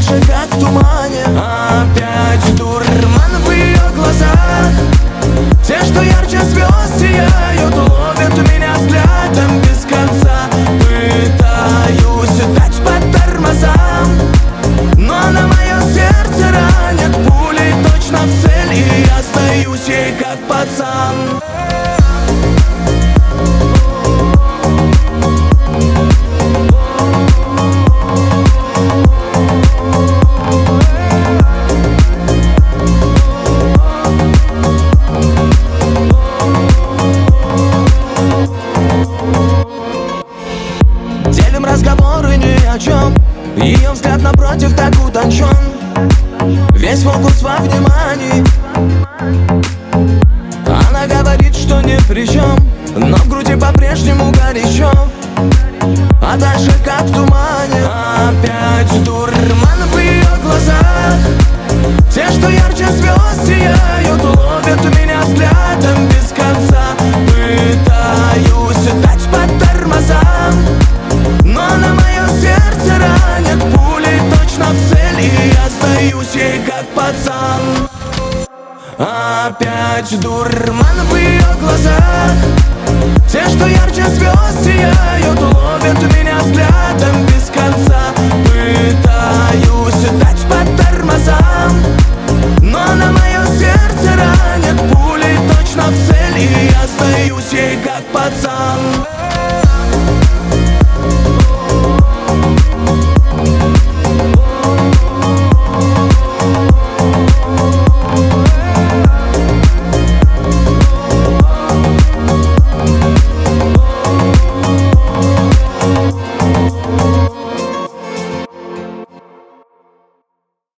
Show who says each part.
Speaker 1: дальше как в тумане. Опять дурман в ее глазах. Те, что ярче звезд сияют, ловят меня взглядом без конца. Пытаюсь дать по тормозам, но она мое сердце ранит пулей точно в цель, и я остаюсь ей как пацан. Делим разговоры ни о чем. Ее взгляд напротив так утончен. Весь фокус во внимании. Она говорит, что ни при чем, но в груди по-прежнему горячо. А дальше как в тумане. Опять дурман в ее глазах. Те, что ярче звезд сияют, ловят меня взглядом без конца. Пытаюсь дать по тормозам, но она мое сердце ранит пулей точно в цель, и я остаюсь ей как пацан. Опять дурман в ее глазах.